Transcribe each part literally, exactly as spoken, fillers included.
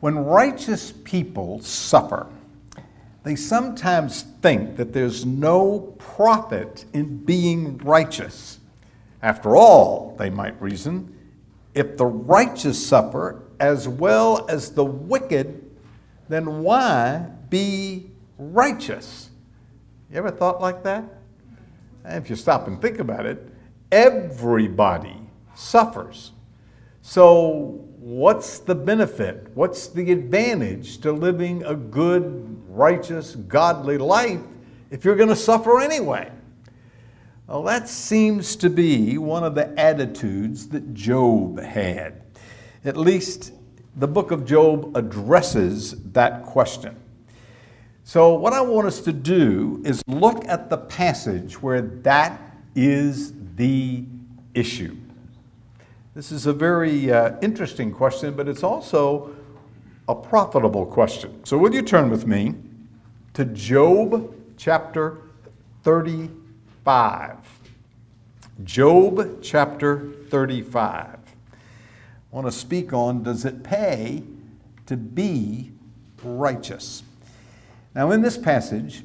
When righteous people suffer, they sometimes think that there's no profit in being righteous. After all, they might reason, if the righteous suffer as well as the wicked, then why be righteous? You ever thought like that? If you stop and think about it, everybody suffers. So what's the benefit? What's the advantage to living a good, righteous, godly life if you're going to suffer anyway? Well, that seems to be one of the attitudes that Job had. At least the book of Job addresses that question. So what I want us to do is look at the passage where that is the issue. This is a very uh, interesting question, but it's also a profitable question. So will you turn with me to Job chapter thirty-five. Job chapter thirty-five. I want to speak on, does it pay to be righteous? Now in this passage,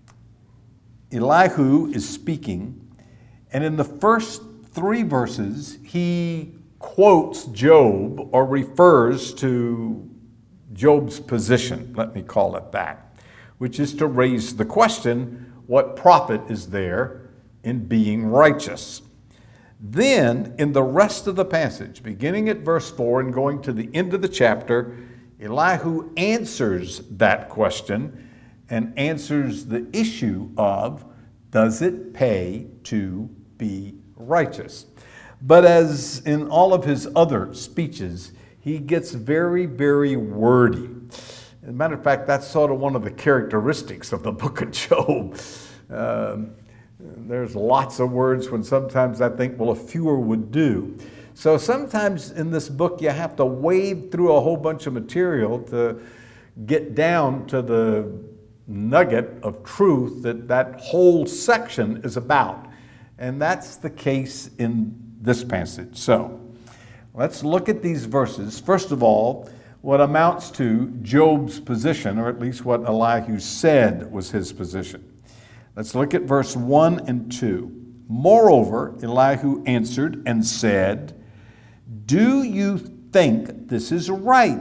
Elihu is speaking, and in the first three verses, he quotes Job or refers to Job's position, let me call it that, which is to raise the question, what profit is there in being righteous? Then, in the rest of the passage, beginning at verse four and going to the end of the chapter, Elihu answers that question and answers the issue of, does it pay to be righteous? But as in all of his other speeches, he gets very, very wordy. As a matter of fact, that's sort of one of the characteristics of the book of Job. Um, there's lots of words when sometimes I think, well, a fewer would do. So sometimes in this book, you have to wade through a whole bunch of material to get down to the nugget of truth that that whole section is about. And that's the case in this passage. So let's look at these verses. First of all, what amounts to Job's position, or at least what Elihu said was his position. Let's look at verse one and two. Moreover, Elihu answered and said, do you think this is right?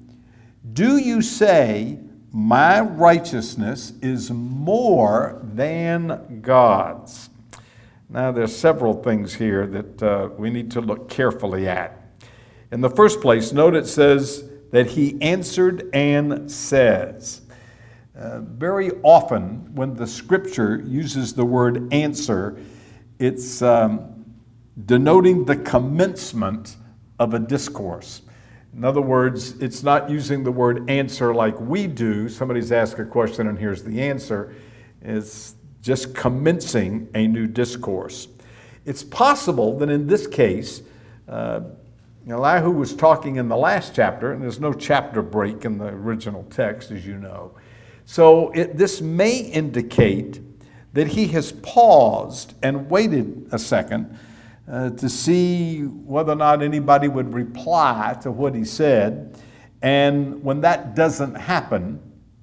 Do you say, my righteousness is more than God's? Now, there's several things here that uh, we need to look carefully at. In the first place, note it says that he answered and says. Uh, very often, when the scripture uses the word answer, it's um, denoting the commencement of a discourse. In other words, it's not using the word answer like we do. Somebody's asked a question and here's the answer. It's just commencing a new discourse. It's possible that in this case, uh, Elihu was talking in the last chapter, and there's no chapter break in the original text, as you know. So it, this may indicate that he has paused and waited a second uh, to see whether or not anybody would reply to what he said. And when that doesn't happen,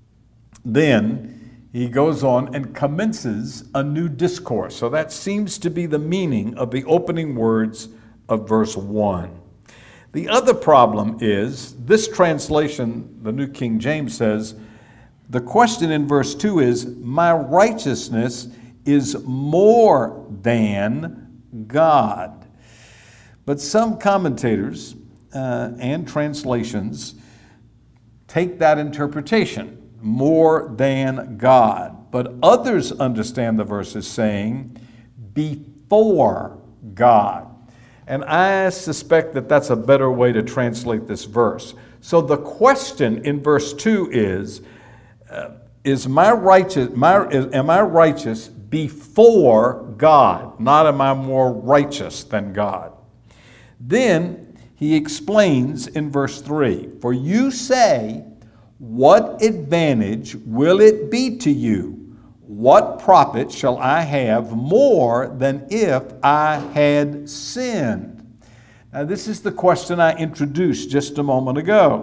then he goes on and commences a new discourse. So that seems to be the meaning of the opening words of verse one. The other problem is, this translation, the New King James says, the question in verse two is, my righteousness is more than God. But some commentators uh, and translations take that interpretation, more than God. But others understand the verse as saying, before God. And I suspect that that's a better way to translate this verse. So the question in verse two is, uh, is my righteous, my, is, am I righteous before God? Not am I more righteous than God? Then he explains in verse three, for you say, what advantage will it be to you? What profit shall I have more than if I had sinned? Now, this is the question I introduced just a moment ago.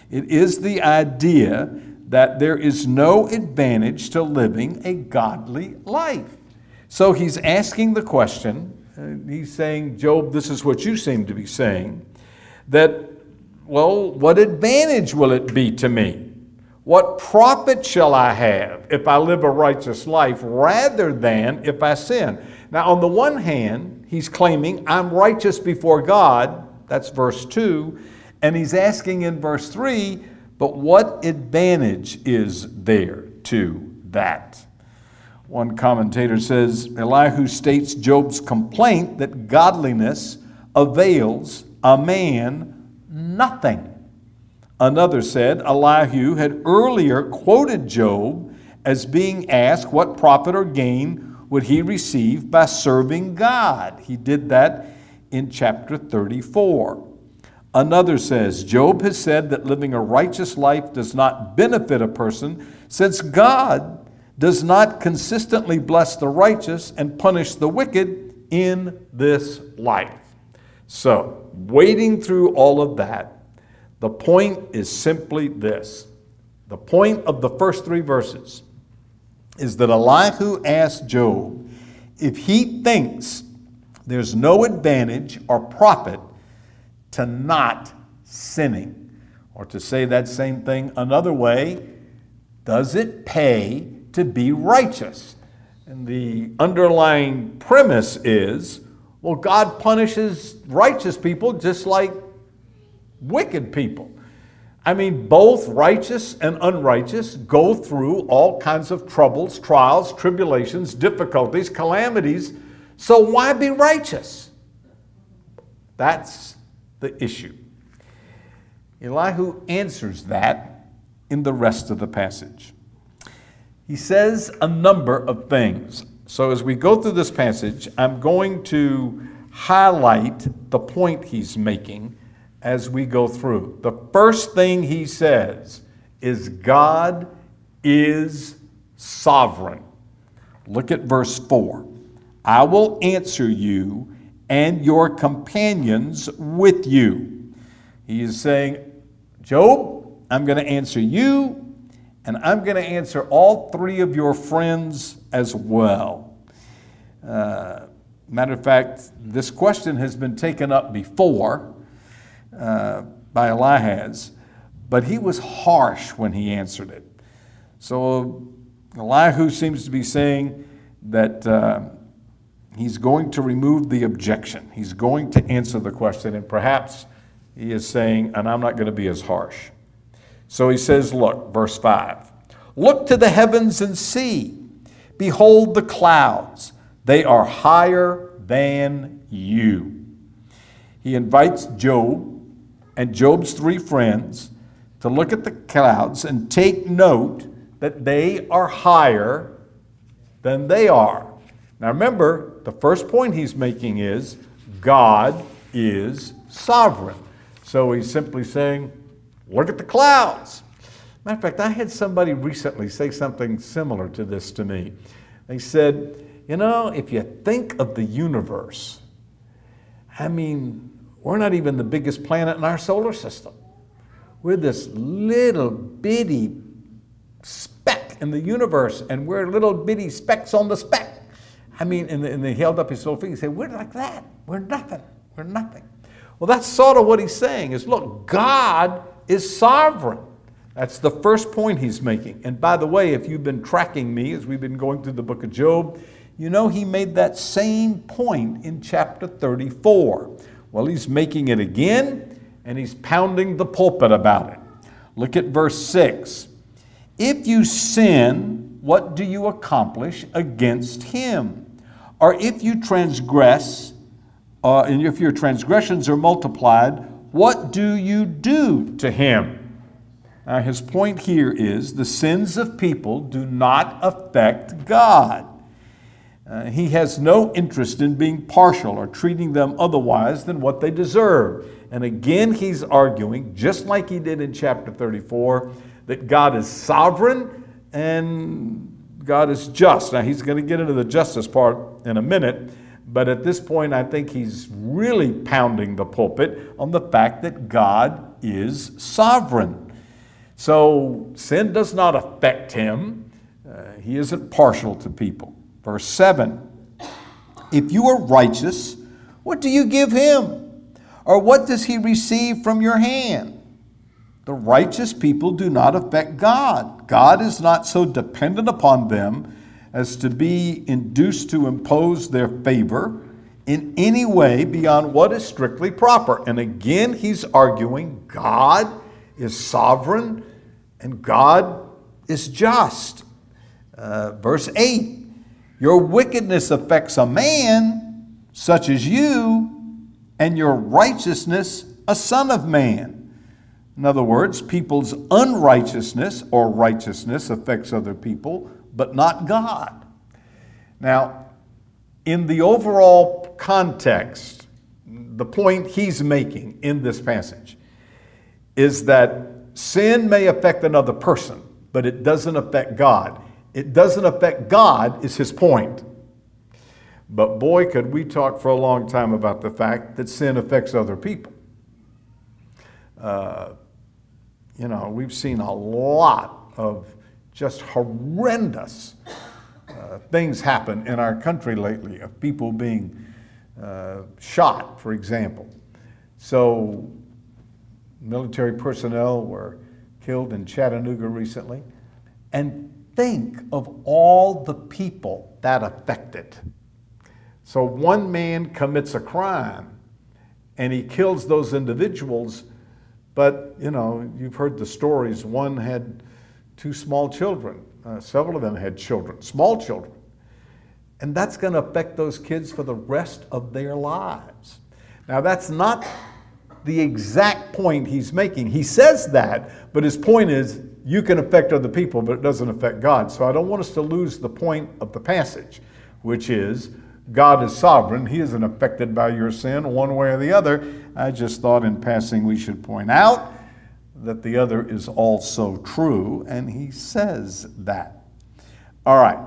It is the idea that there is no advantage to living a godly life. So he's asking the question, uh, he's saying, Job, this is what you seem to be saying, that, well, what advantage will it be to me? What profit shall I have if I live a righteous life rather than if I sin? Now, on the one hand, he's claiming I'm righteous before God. That's verse two. And he's asking in verse three, but what advantage is there to that? One commentator says, Elihu states Job's complaint that godliness avails a man nothing. Another said Elihu had earlier quoted Job as being asked what profit or gain would he receive by serving God. He did that in chapter thirty-four. Another says Job has said that living a righteous life does not benefit a person since God does not consistently bless the righteous and punish the wicked in this life. So, wading through all of that, the point is simply this. The point of the first three verses is that Elihu asked Job if he thinks there's no advantage or profit to not sinning. Or to say that same thing another way, does it pay to be righteous? And the underlying premise is, well, God punishes righteous people just like wicked people. I mean, both righteous and unrighteous go through all kinds of troubles, trials, tribulations, difficulties, calamities. So why be righteous? That's the issue. Elihu answers that in the rest of the passage. He says a number of things. So as we go through this passage, I'm going to highlight the point he's making as we go through. The first thing he says is God is sovereign. Look at verse four. I will answer you and your companions with you. He is saying, Job, I'm going to answer you, and I'm going to answer all three of your friends as well. Uh, matter of fact, this question has been taken up before uh, by Elihu, but he was harsh when he answered it. So Elihu seems to be saying that uh, he's going to remove the objection. He's going to answer the question, and perhaps he is saying, and I'm not going to be as harsh. So he says, look, verse five, look to the heavens and see. Behold the clouds. They are higher than you. He invites Job and Job's three friends to look at the clouds and take note that they are higher than they are. Now remember, the first point he's making is God is sovereign. So he's simply saying, look at the clouds. Matter of fact, I had somebody recently say something similar to this to me. They said, you know, if you think of the universe, I mean, we're not even the biggest planet in our solar system. We're this little bitty speck in the universe, and we're little bitty specks on the speck. I mean, and, and they held up his little finger and said, we're like that. We're nothing. We're nothing. Well, that's sort of what he's saying is, look, God is sovereign. That's the first point he's making. And by the way, if you've been tracking me as we've been going through the book of Job, you know he made that same point in chapter thirty-four. Well, he's making it again, and he's pounding the pulpit about it. Look at verse six. If you sin, what do you accomplish against him? Or if you transgress, uh, and if your transgressions are multiplied, what do you do to him? Now, his point here is the sins of people do not affect God. Uh, he has no interest in being partial or treating them otherwise than what they deserve. And again, he's arguing, just like he did in chapter thirty-four, that God is sovereign and God is just. Now, he's going to get into the justice part in a minute, but at this point, I think he's really pounding the pulpit on the fact that God is sovereign. So sin does not affect him. Uh, he isn't partial to people. Verse seven, if you are righteous, what do you give him? Or what does he receive from your hand? The righteous people do not affect God. God is not so dependent upon them as to be induced to impose their favor in any way beyond what is strictly proper. And again, he's arguing God is sovereign and God is just. Uh, verse eight, your wickedness affects a man such as you, and your righteousness a son of man. In other words, people's unrighteousness or righteousness affects other people, but not God. Now, in the overall context, the point he's making in this passage is that sin may affect another person, but it doesn't affect God. It doesn't affect God is his point. But boy, could we talk for a long time about the fact that sin affects other people. Uh, you know, we've seen a lot of just horrendous uh, things happen in our country lately, of people being uh, shot, for example. So military personnel were killed in Chattanooga recently. And think of all the people that affected. So one man commits a crime and he kills those individuals, but you know, you've heard the stories. One had two small children. Uh, several of them had children, small children. And that's going to affect those kids for the rest of their lives. Now, that's not the exact point he's making. He says that, but his point is you can affect other people, but it doesn't affect God. So I don't want us to lose the point of the passage, which is God is sovereign. He isn't affected by your sin one way or the other. I just thought in passing we should point out that the other is also true, and he says that. All right,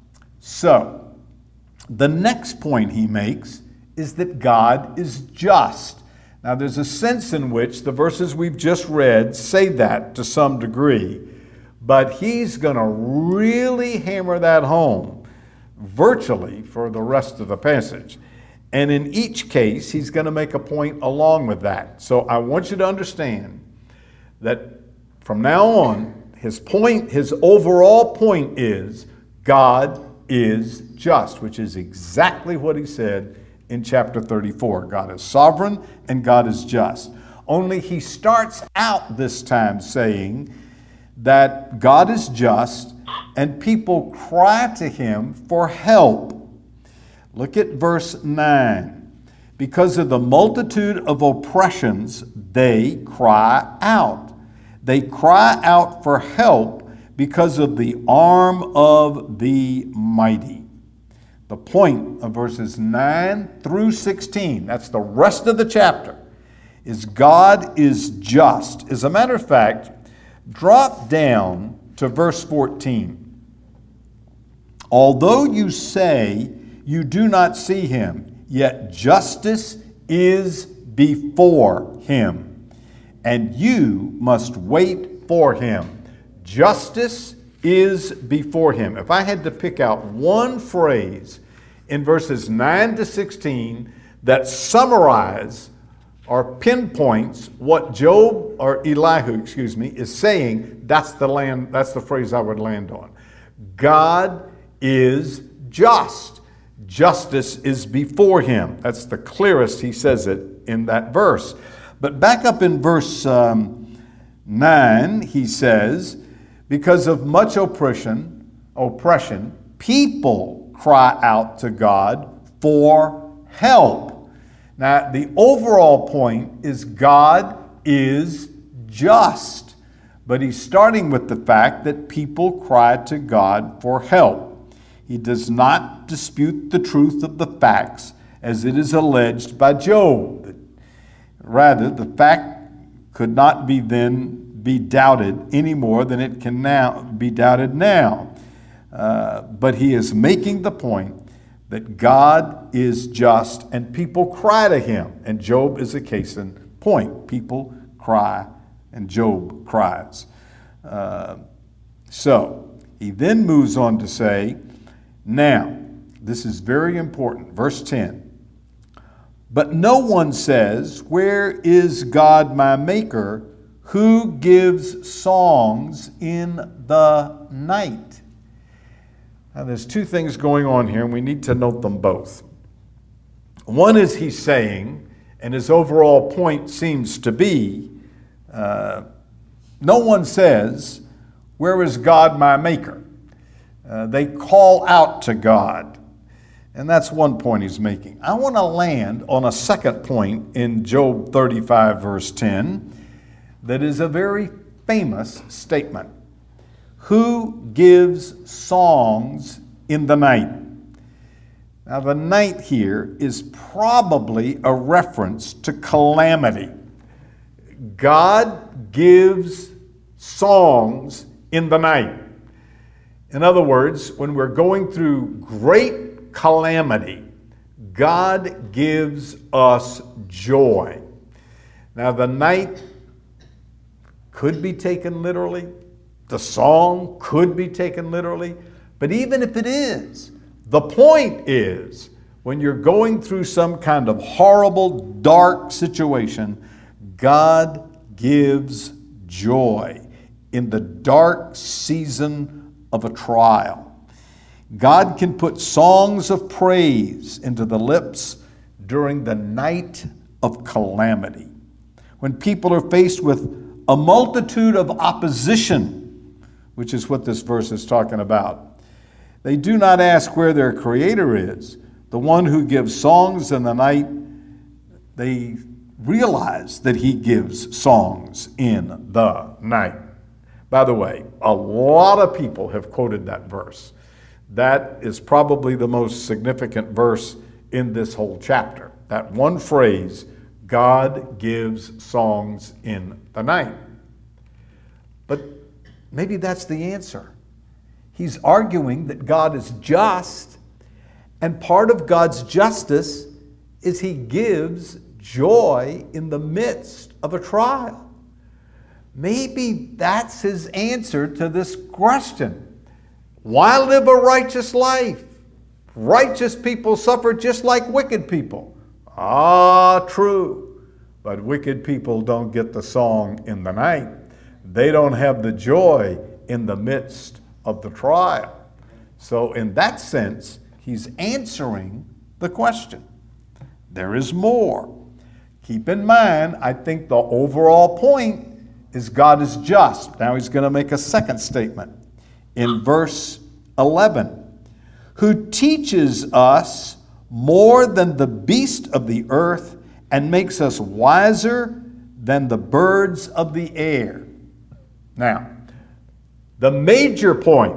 so the next point he makes is that God is just. Now, there's a sense in which the verses we've just read say that to some degree, but he's going to really hammer that home virtually for the rest of the passage. And in each case, he's going to make a point along with that. So I want you to understand that from now on, his point, his overall point is God is just, which is exactly what he said in chapter thirty-four. God is sovereign and God is just. Only he starts out this time saying that God is just and people cry to him for help. Look at verse nine. Because of the multitude of oppressions, they cry out. They cry out for help because of the arm of the mighty. The point of verses nine through sixteen, that's the rest of the chapter, is God is just. As a matter of fact, drop down to verse fourteen. Although you say you do not see him, yet justice is before him, and you must wait for him. Justice is before him. If I had to pick out one phrase in verses nine to sixteen that summarize or pinpoints what Job or Elihu, excuse me, is saying, that's the land, that's the phrase I would land on. God is just. Justice is before him. That's the clearest he says it in that verse. But back up in verse um, nine, he says, because of much oppression, oppression, people cry out to God for help. Now, the overall point is God is just. But he's starting with the fact that people cry to God for help. He does not dispute the truth of the facts as it is alleged by Job. Rather, the fact could not be then be doubted any more than it can now be doubted now. Uh, but he is making the point that God is just and people cry to him. And Job is a case in point. People cry and Job cries. Uh, so he then moves on to say, now, this is very important, verse ten. But no one says, where is God my maker, who gives songs in the night? Now there's two things going on here, and we need to note them both. One is he's saying, and his overall point seems to be, uh, no one says, where is God my maker? Uh, they call out to God. And that's one point he's making. I want to land on a second point in Job thirty-five, verse ten, that is a very famous statement. Who gives songs in the night? Now, the night here is probably a reference to calamity. God gives songs in the night. In other words, when we're going through great calamity, God gives us joy. Now, the night could be taken literally. The song could be taken literally. But even if it is, the point is, when you're going through some kind of horrible, dark situation, God gives joy in the dark season of a trial. God can put songs of praise into the lips during the night of calamity. When people are faced with a multitude of opposition, which is what this verse is talking about, they do not ask where their Creator is, the one who gives songs in the night. They realize that He gives songs in the night. By the way, a lot of people have quoted that verse. That is probably the most significant verse in this whole chapter. That one phrase, God gives songs in the night. But maybe that's the answer. He's arguing that God is just, and part of God's justice is He gives joy in the midst of a trial. Maybe that's His answer to this question. Why live a righteous life? Righteous people suffer just like wicked people. Ah, true. But wicked people don't get the song in the night. They don't have the joy in the midst of the trial. So in that sense, he's answering the question. There is more. Keep in mind, I think the overall point is God is just. Now he's going to make a second statement. In verse eleven, who teaches us more than the beast of the earth and makes us wiser than the birds of the air. Now, the major point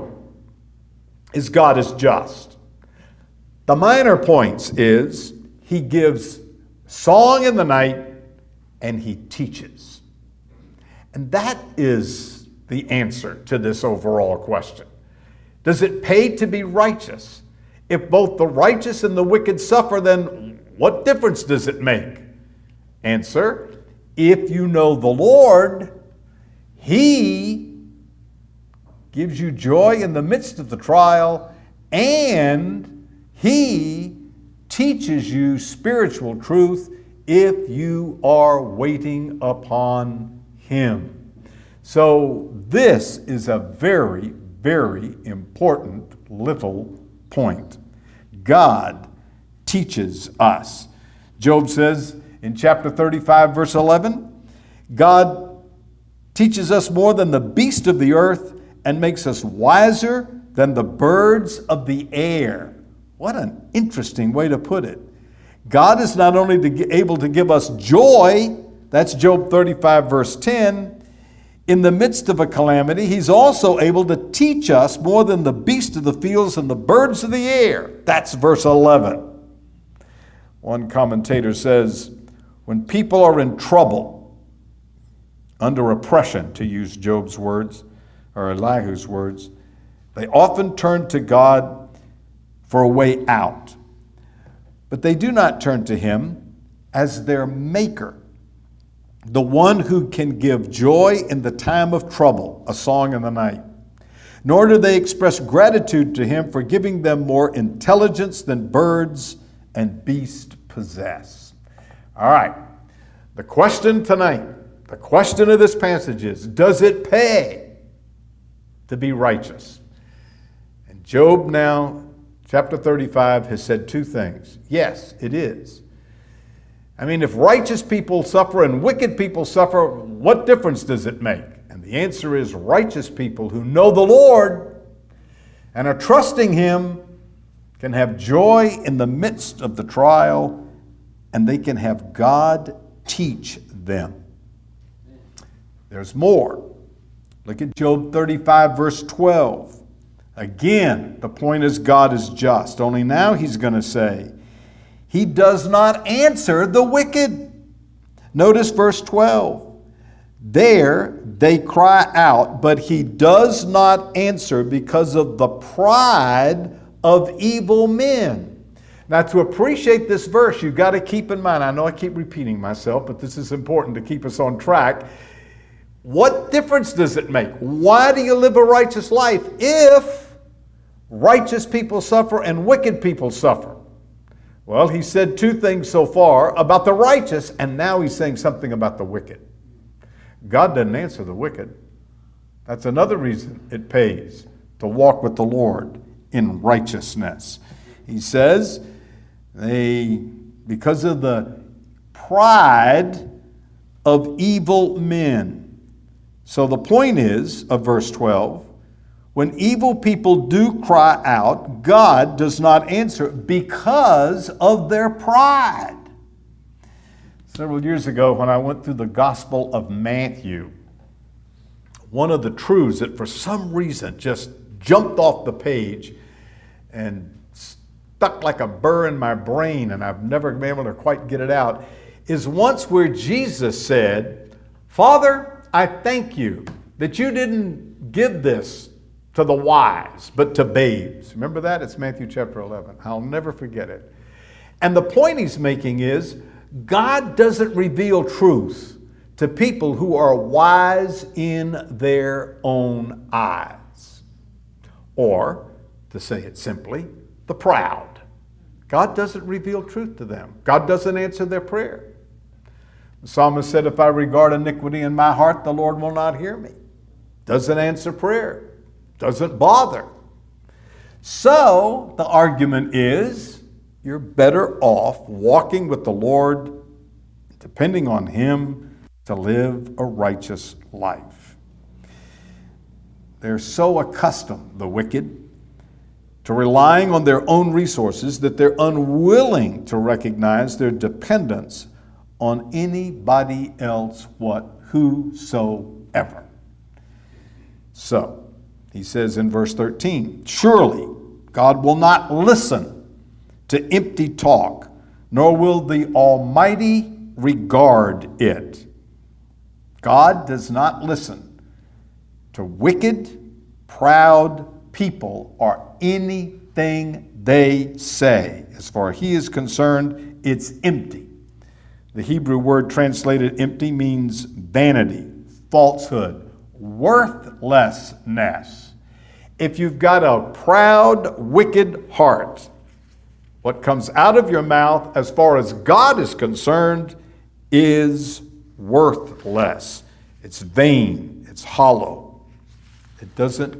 is God is just. The minor points is He gives song in the night and He teaches. And that is the answer to this overall question. Does it pay to be righteous? If both the righteous and the wicked suffer, then what difference does it make? Answer, if you know the Lord, He gives you joy in the midst of the trial, and He teaches you spiritual truth if you are waiting upon Him. So this is a very, very important little point. God teaches us. Job says in chapter thirty-five, verse eleven, God teaches us more than the beast of the earth and makes us wiser than the birds of the air. What an interesting way to put it. God is not only to get, able to give us joy, that's Job thirty-five, verse ten, in the midst of a calamity, He's also able to teach us more than the beast of the fields and the birds of the air. That's verse eleven. One commentator says, when people are in trouble, under oppression, to use Job's words, or Elihu's words, they often turn to God for a way out. But they do not turn to Him as their maker. the one who can give joy in the time of trouble, a song in the night. Nor do they express gratitude to him for giving them more intelligence than birds and beasts possess. All right, the question tonight, the question of this passage is, does it pay to be righteous? And Job now, chapter thirty-five, has said two things. Yes, it is. I mean, if righteous people suffer and wicked people suffer, what difference does it make? And the answer is righteous people who know the Lord and are trusting him can have joy in the midst of the trial, and they can have God teach them. There's more. Look at Job thirty-five, verse twelve. Again, the point is God is just. Only now he's going to say, he does not answer the wicked. Notice verse twelve. There they cry out, but he does not answer because of the pride of evil men. Now, to appreciate this verse, you've got to keep in mind, I know I keep repeating myself, but this is important to keep us on track. What difference does it make? Why do you live a righteous life if righteous people suffer and wicked people suffer? Well, he said two things so far about the righteous, and now he's saying something about the wicked. God doesn't answer the wicked. That's another reason it pays to walk with the Lord in righteousness. He says, they, because of the pride of evil men. So the point is, of verse twelve, when evil people do cry out, God does not answer because of their pride. Several years ago, when I went through the Gospel of Matthew, one of the truths that for some reason just jumped off the page and stuck like a burr in my brain, and I've never been able to quite get it out, is once where Jesus said, Father, I thank you that you didn't give this to the wise, but to babes. Remember that? It's Matthew chapter eleven. I'll never forget it. And the point he's making is, God doesn't reveal truth to people who are wise in their own eyes. Or, to say it simply, the proud. God doesn't reveal truth to them. God doesn't answer their prayer. The psalmist said, if I regard iniquity in my heart, the Lord will not hear me. Doesn't answer prayer. Doesn't bother. So, the argument is, you're better off walking with the Lord, depending on him to live a righteous life. They're so accustomed, the wicked, to relying on their own resources that they're unwilling to recognize their dependence on anybody else, what, whosoever. So, he says in verse thirteen, surely God will not listen to empty talk, nor will the Almighty regard it. God does not listen to wicked, proud people or anything they say. As far as he is concerned, it's empty. The Hebrew word translated empty means vanity, falsehood, worthlessness. If you've got a proud, wicked heart, what comes out of your mouth, as far as God is concerned, is worthless. It's vain. It's hollow. It doesn't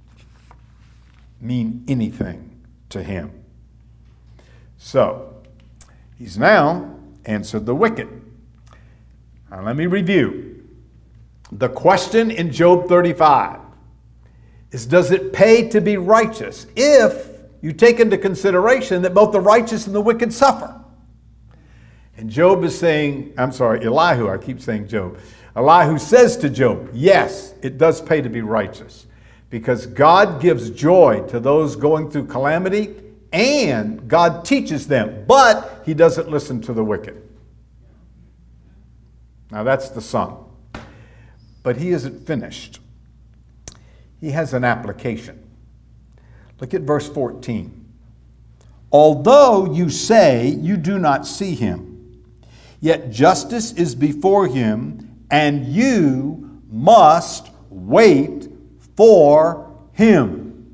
mean anything to him. So, he's now answered the wicked. Now, let me review. The question in Job thirty-five is, does it pay to be righteous if you take into consideration that both the righteous and the wicked suffer? And Job is saying, I'm sorry, Elihu, I keep saying Job. Elihu says to Job, yes, it does pay to be righteous, because God gives joy to those going through calamity, and God teaches them, but he doesn't listen to the wicked. Now that's the sum. But he isn't finished. He has an application. Look at verse fourteen. Although you say you do not see him, Yet justice is before him, and you must wait for him.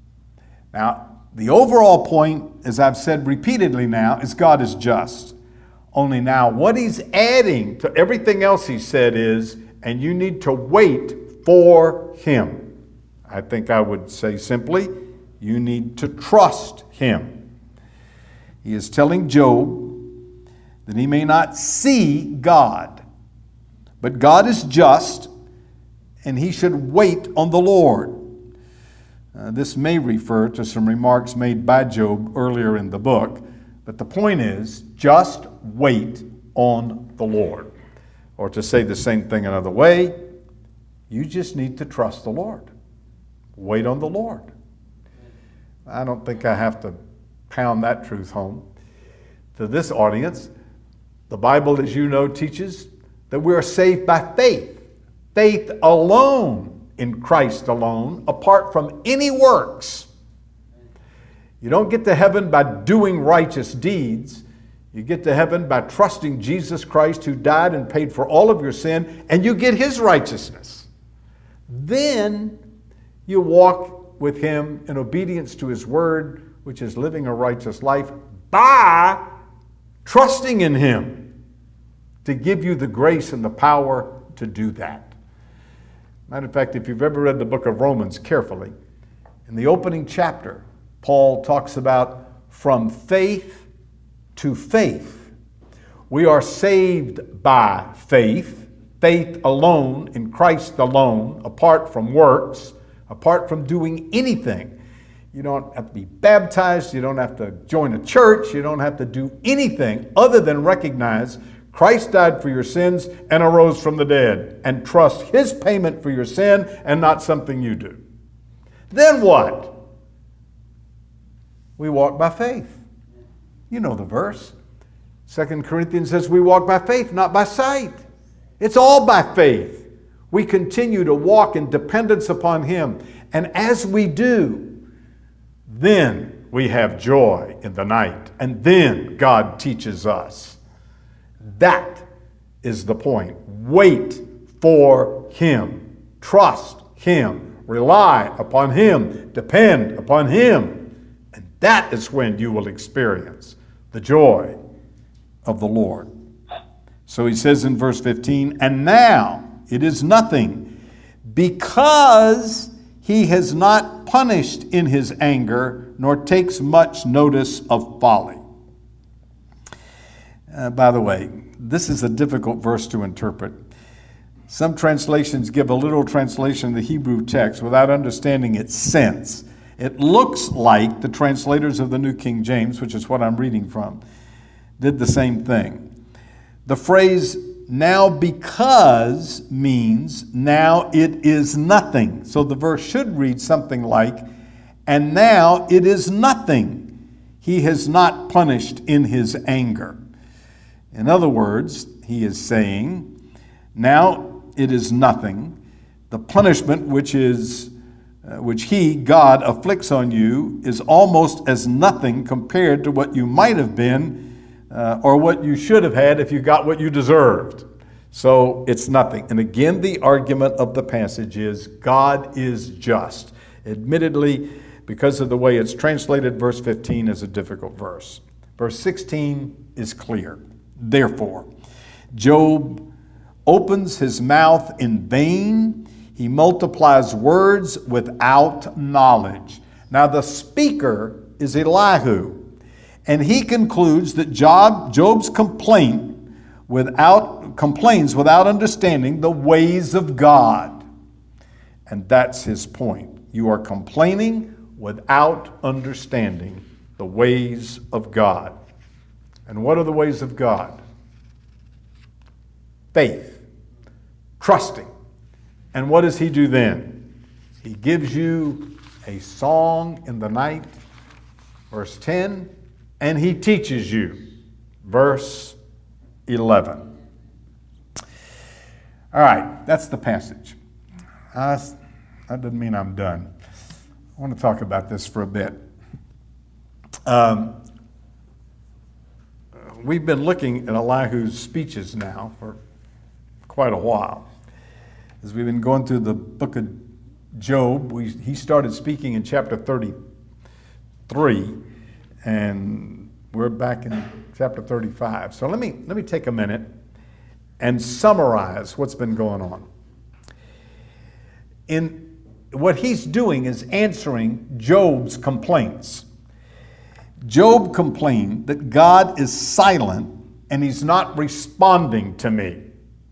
Now, the overall point, as I've said repeatedly now, is God is just. Only now, what he's adding to everything else he said is, and you need to wait for him. I think I would say simply, you need to trust him. He is telling Job that he may not see God, but God is just, and he should wait on the Lord. Uh, this may refer to some remarks made by Job earlier in the book, but the point is, just wait on the Lord. Or to say the same thing another way, you just need to trust the Lord. Wait on the Lord. I don't think I have to pound that truth home to this audience. The Bible, as you know, teaches that we are saved by faith. Faith alone, in Christ alone, apart from any works. You don't get to heaven by doing righteous deeds. You get to heaven by trusting Jesus Christ, who died and paid for all of your sin, and you get his righteousness. Then you walk with him in obedience to his word, which is living a righteous life, by trusting in him to give you the grace and the power to do that. Matter of fact, if you've ever read the book of Romans carefully, in the opening chapter, Paul talks about from faith to faith. We are saved by faith, faith alone, in Christ alone, apart from works, apart from doing anything. You don't have to be baptized, you don't have to join a church, you don't have to do anything other than recognize Christ died for your sins and arose from the dead, and trust his payment for your sin and not something you do. Then what? We walk by faith. You know the verse. Second Corinthians says we walk by faith, not by sight. It's all by faith. We continue to walk in dependence upon him. And as we do, then we have joy in the night. And then God teaches us. That is the point. Wait for him. Trust him. Rely upon him. Depend upon him. And that is when you will experience the joy of the Lord. So he says in verse fifteen, and now it is nothing, because he has not punished in his anger, nor takes much notice of folly. Uh, by the way, this is a difficult verse to interpret. Some translations give a literal translation of the Hebrew text without understanding its sense. It looks like the translators of the New King James, which is what I'm reading from, did the same thing. The phrase now because means now it is nothing. So the verse should read something like, and now it is nothing. He has not punished in his anger. In other words, he is saying, now it is nothing. The punishment which is uh, which he, God, afflicts on you is almost as nothing compared to what you might have been uh, or what you should have had if you got what you deserved. So it's nothing. And again, the argument of the passage is God is just. Admittedly, because of the way it's translated, verse fifteen is a difficult verse. Verse sixteen is clear. Therefore, Job opens his mouth in vain. He multiplies words without knowledge. Now the speaker is Elihu, and he concludes that Job, Job's complaint without complains without understanding the ways of God. And that's his point. You are complaining without understanding the ways of God. And what are the ways of God? Faith, trusting. And what does he do then? He gives you a song in the night, verse ten, and he teaches you, verse eleven. All right, that's the passage. Uh, that doesn't mean I'm done. I want to talk about this for a bit. Um, we've been looking at Elihu's speeches now for quite a while. As we've been going through the book of Job, we, he started speaking in chapter thirty-three, and we're back in chapter thirty-five. So let me, let me take a minute and summarize what's been going on. In what he's doing is answering Job's complaints. Job complained that God is silent and he's not responding to me.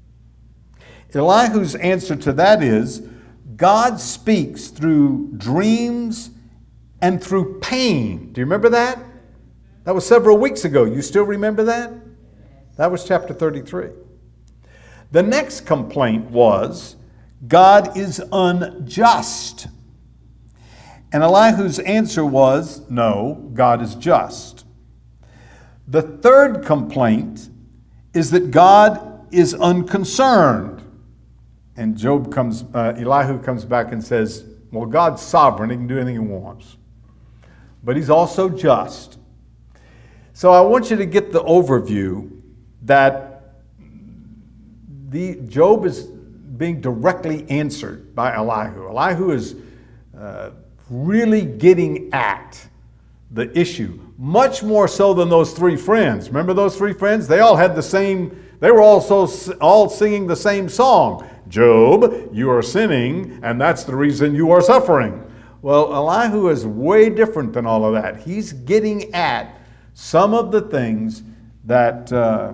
Elihu's answer to that is, God speaks through dreams and through pain. Do you remember that? That was several weeks ago. You still remember that? That was chapter thirty-three. The next complaint was, God is unjust. And Elihu's answer was, no, God is just. The third complaint is that God is unconcerned. And Job comes, uh, Elihu comes back and says, well, God's sovereign. He can do anything he wants. But he's also just. So I want you to get the overview that the Job is being directly answered by Elihu. Elihu is uh, really getting at the issue, much more so than those three friends. Remember those three friends? They all had the same, they were also all singing the same song. Job, you are sinning, and that's the reason you are suffering. Well, Elihu is way different than all of that. He's getting at some of the things that uh,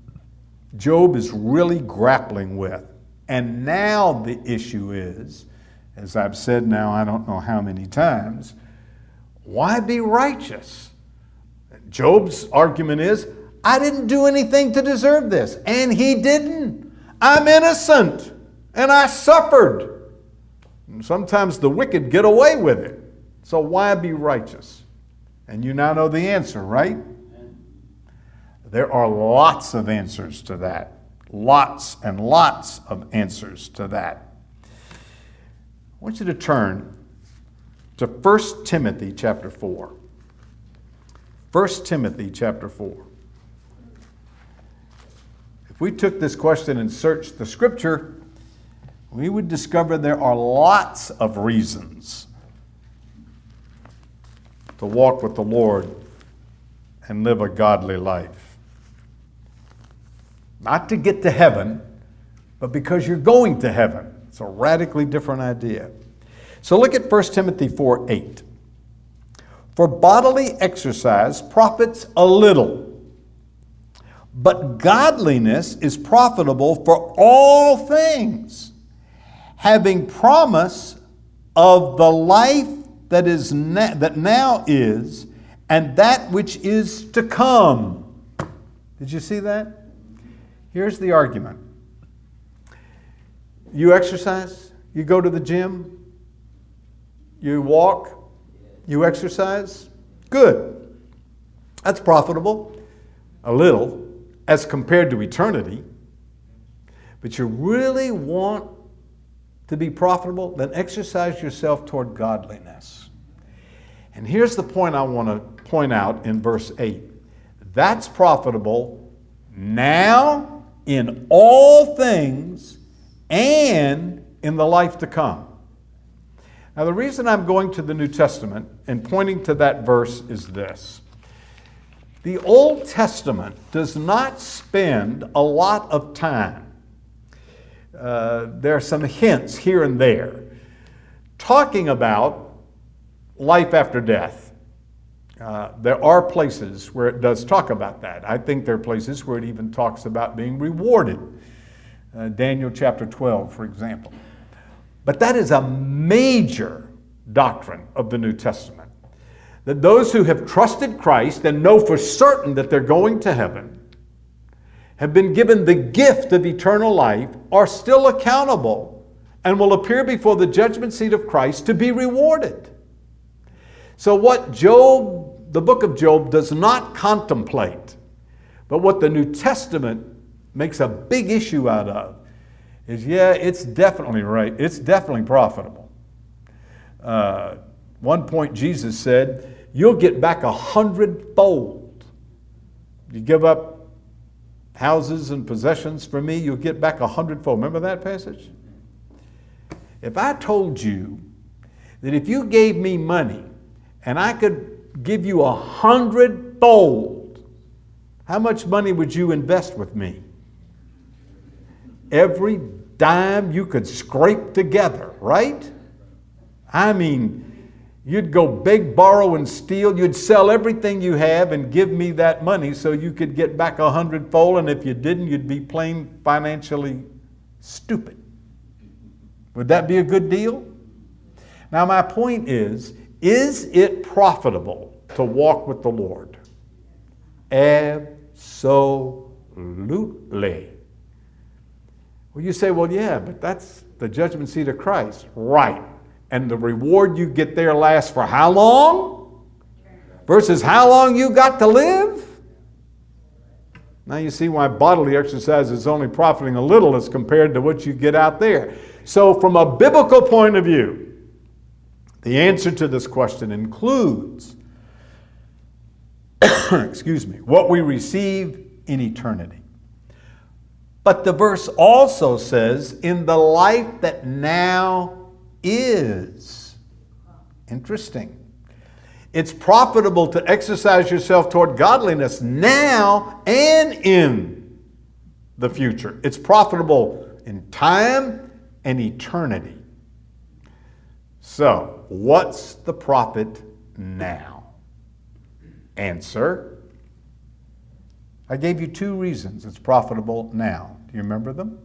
Job is really grappling with. And now the issue is, as I've said now I don't know how many times, why be righteous? Job's argument is, I didn't do anything to deserve this, and he didn't. I'm innocent, and I suffered. And sometimes the wicked get away with it. So why be righteous? And you now know the answer, right? There are lots of answers to that. Lots and lots of answers to that. I want you to turn to First Timothy chapter four. First Timothy chapter four. If we took this question and searched the scripture, we would discover there are lots of reasons to walk with the Lord and live a godly life. Not to get to heaven, but because you're going to heaven. It's a radically different idea. So look at First Timothy four eight. For bodily exercise profits a little, but godliness is profitable for all things, having promise of the life that is na- that now is, and that which is to come. Did you see that? Here's the argument. You exercise, you go to the gym, you walk, you exercise, good. That's profitable, a little, as compared to eternity. But you really want to be profitable, then exercise yourself toward godliness. And here's the point I want to point out in verse eight. That's profitable now, in all things, and in the life to come. Now, the reason I'm going to the New Testament and pointing to that verse is this. The Old Testament does not spend a lot of time. Uh, there are some hints here and there talking about life after death. Uh, there are places where it does talk about that. I think there are places where it even talks about being rewarded. Uh, Daniel chapter twelve, for example. But that is a major doctrine of the New Testament. That those who have trusted Christ and know for certain that they're going to heaven, have been given the gift of eternal life, are still accountable and will appear before the judgment seat of Christ to be rewarded. So what Job, the book of Job, does not contemplate, but what the New Testament makes a big issue out of, is yeah, it's definitely right. It's definitely profitable. Uh, one point Jesus said, you'll get back a hundredfold. You give up houses and possessions for me, you'll get back a hundredfold. Remember that passage? If I told you that if you gave me money and I could give you a hundredfold, how much money would you invest with me? Every dime you could scrape together, right? I mean, you'd go beg, borrow, and steal. You'd sell everything you have and give me that money so you could get back a hundredfold, and if you didn't, you'd be plain financially stupid. Would that be a good deal? Now, my point is, is it profitable to walk with the Lord? Absolutely. Well, you say, well, yeah, but that's the judgment seat of Christ. Right. And the reward you get there lasts for how long? Versus how long you got to live? Now you see why bodily exercise is only profiting a little as compared to what you get out there. So from a biblical point of view, the answer to this question includes, excuse me, what we receive in eternity. But the verse also says, in the life that now is. Interesting. It's profitable to exercise yourself toward godliness now and in the future. It's profitable in time and eternity. So, what's the profit now? Answer. I gave you two reasons it's profitable now. Do you remember them?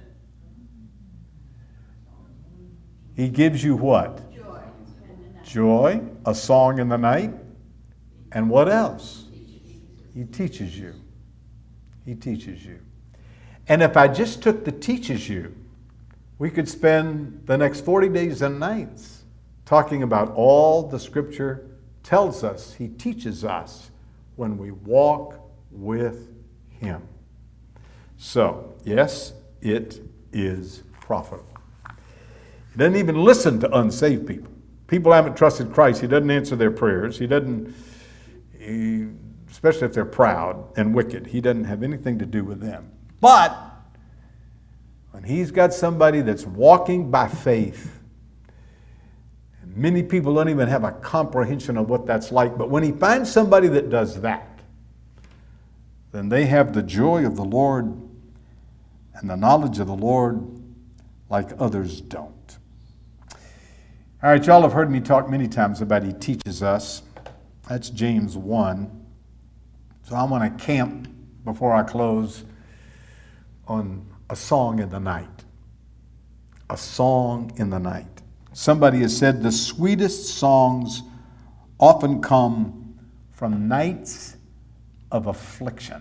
He gives you what? Joy. Joy, a song in the night. And what else? He teaches you. He teaches you. And if I just took the teaches you, we could spend the next forty days and nights talking about all the Scripture tells us He teaches us when we walk with Him. So, yes, it is profitable. He doesn't even listen to unsaved people. People haven't trusted Christ. He doesn't answer their prayers. He doesn't, he, especially if they're proud and wicked, He doesn't have anything to do with them. But when He's got somebody that's walking by faith, and many people don't even have a comprehension of what that's like, but when He finds somebody that does that, then they have the joy of the Lord and the knowledge of the Lord like others don't. All right, y'all have heard me talk many times about He teaches us. That's James one. So I want to camp before I close on a song in the night. A song in the night. Somebody has said the sweetest songs often come from nights of affliction.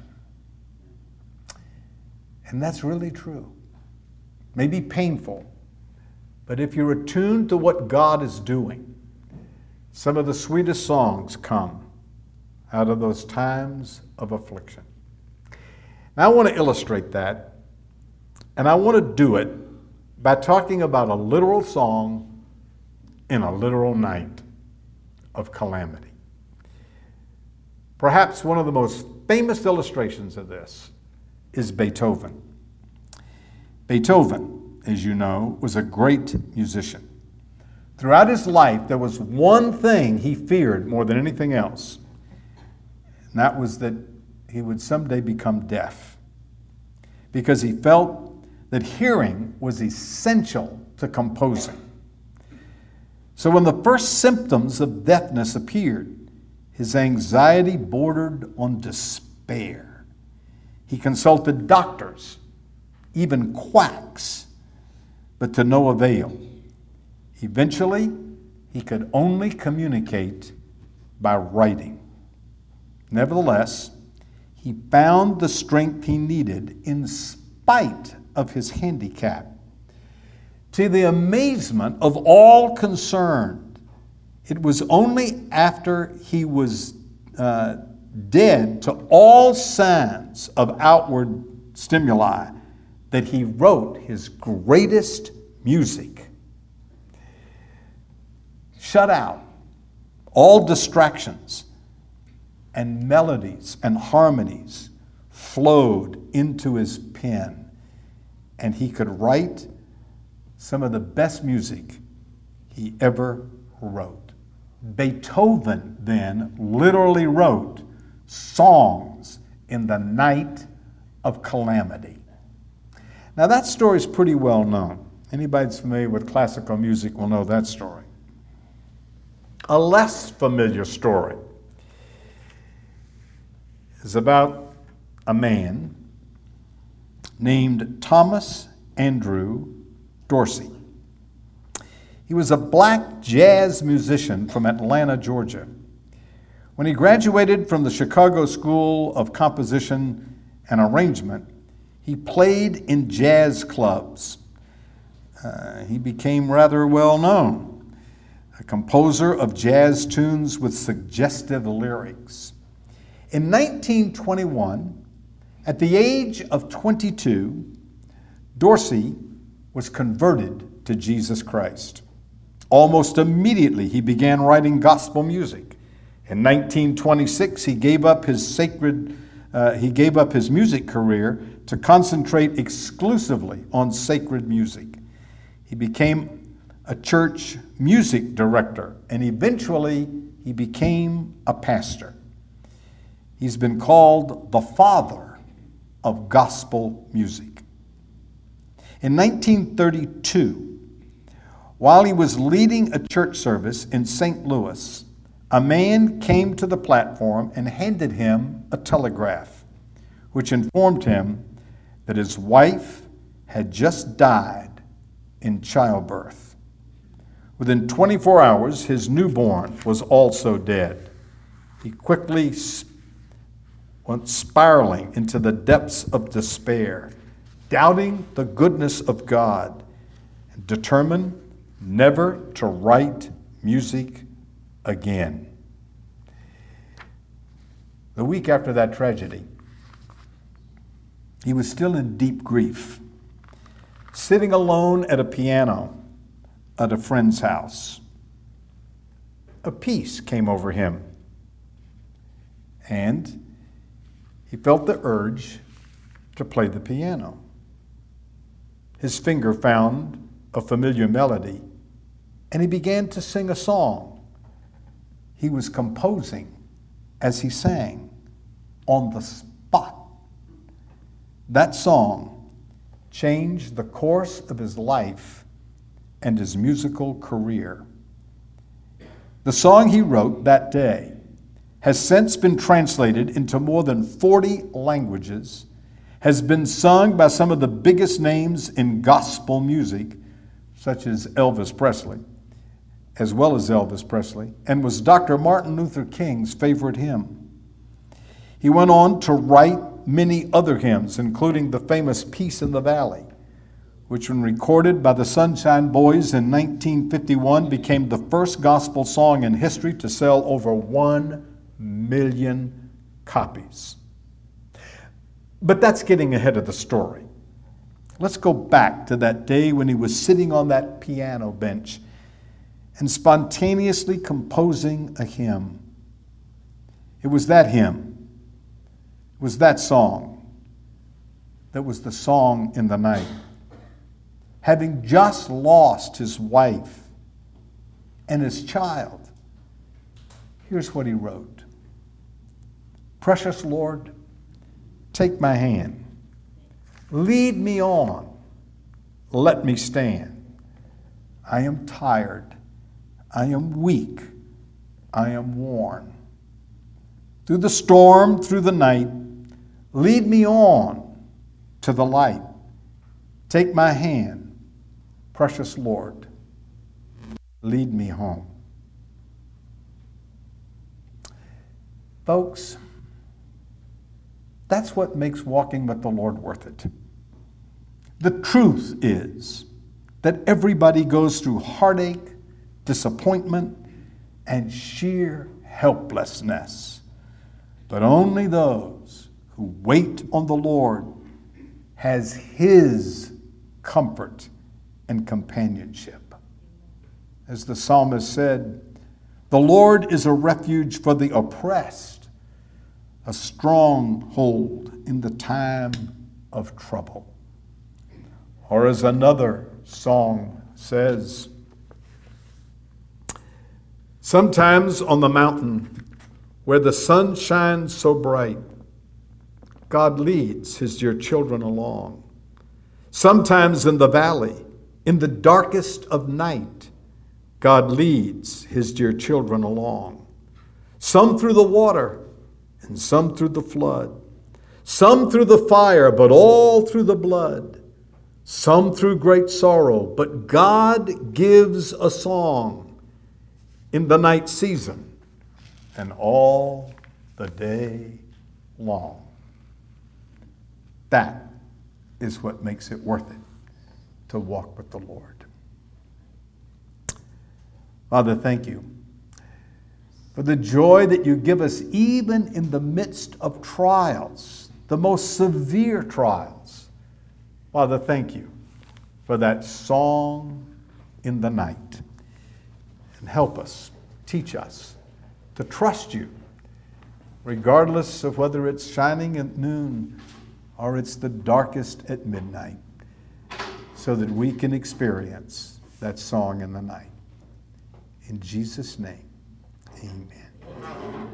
And that's really true. Maybe painful, but if you're attuned to what God is doing, some of the sweetest songs come out of those times of affliction. Now I want to illustrate that, and I want to do it by talking about a literal song in a literal night of calamity. Perhaps one of the most famous illustrations of this is Beethoven. Beethoven, as you know, was a great musician. Throughout his life, there was one thing he feared more than anything else, and that was that he would someday become deaf, because he felt that hearing was essential to composing. So when the first symptoms of deafness appeared, his anxiety bordered on despair. He consulted doctors, even quacks, but to no avail. Eventually, he could only communicate by writing. Nevertheless, he found the strength he needed in spite of his handicap. To the amazement of all concerned, it was only after he was uh, dead to all signs of outward stimuli that he wrote his greatest music. Shut out all distractions, and melodies and harmonies flowed into his pen, and he could write some of the best music he ever wrote. Beethoven then literally wrote songs in the night of calamity. Now that story is pretty well known. Anybody that's familiar with classical music will know that story. A less familiar story is about a man named Thomas Andrew Dorsey. He was a black jazz musician from Atlanta, Georgia. When he graduated from the Chicago School of Composition and Arrangement, he played in jazz clubs. Uh, he became rather well known, a composer of jazz tunes with suggestive lyrics. In nineteen twenty-one, at the age of twenty-two, Dorsey was converted to Jesus Christ. Almost immediately, he began writing gospel music. In nineteen twenty-six, he gave up his sacred, uh, he gave up his music career to concentrate exclusively on sacred music. He became a church music director, and eventually he became a pastor. He's been called the father of gospel music. In nineteen thirty-two, while he was leading a church service in Saint Louis, a man came to the platform and handed him a telegraph, which informed him that his wife had just died in childbirth. Within twenty-four hours, his newborn was also dead. He quickly went spiraling into the depths of despair, doubting the goodness of God, and determined never to write music again. The week after that tragedy, he was still in deep grief, sitting alone at a piano at a friend's house. A peace came over him, and he felt the urge to play the piano. His finger found a familiar melody, and he began to sing a song. He was composing as he sang on the spot. That song changed the course of his life and his musical career. The song he wrote that day has since been translated into more than forty languages, has been sung by some of the biggest names in gospel music, such as Elvis Presley, as well as Elvis Presley, and was Doctor Martin Luther King's favorite hymn. He went on to write many other hymns, including the famous Peace in the Valley, which, when recorded by the Sunshine Boys in nineteen fifty-one, became the first gospel song in history to sell over one million copies. But that's getting ahead of the story. Let's go back to that day when he was sitting on that piano bench and spontaneously composing a hymn. It was that hymn, it was that song that was the song in the night. Having just lost his wife and his child, here's what he wrote. Precious Lord, take my hand. Lead me on. Let me stand. I am tired. I am weak. I am worn. Through the storm, through the night, lead me on to the light. Take my hand, precious Lord. Lead me home. Folks, that's what makes walking with the Lord worth it. The truth is that everybody goes through heartache, disappointment, and sheer helplessness. But only those who wait on the Lord has His comfort and companionship. As the psalmist said, the Lord is a refuge for the oppressed, a stronghold in the time of trouble. Or as another song says, sometimes on the mountain where the sun shines so bright, God leads his dear children along. Sometimes in the valley, in the darkest of night, God leads his dear children along. Some through the water and some through the flood. Some through the fire, but all through the blood. Some through great sorrow, but God gives a song in the night season and all the day long. That is what makes it worth it to walk with the Lord. Father, thank you for the joy that you give us even in the midst of trials, the most severe trials. Father, thank you for that song in the night. And help us, teach us to trust you, regardless of whether it's shining at noon or it's the darkest at midnight, so that we can experience that song in the night. In Jesus' name, amen.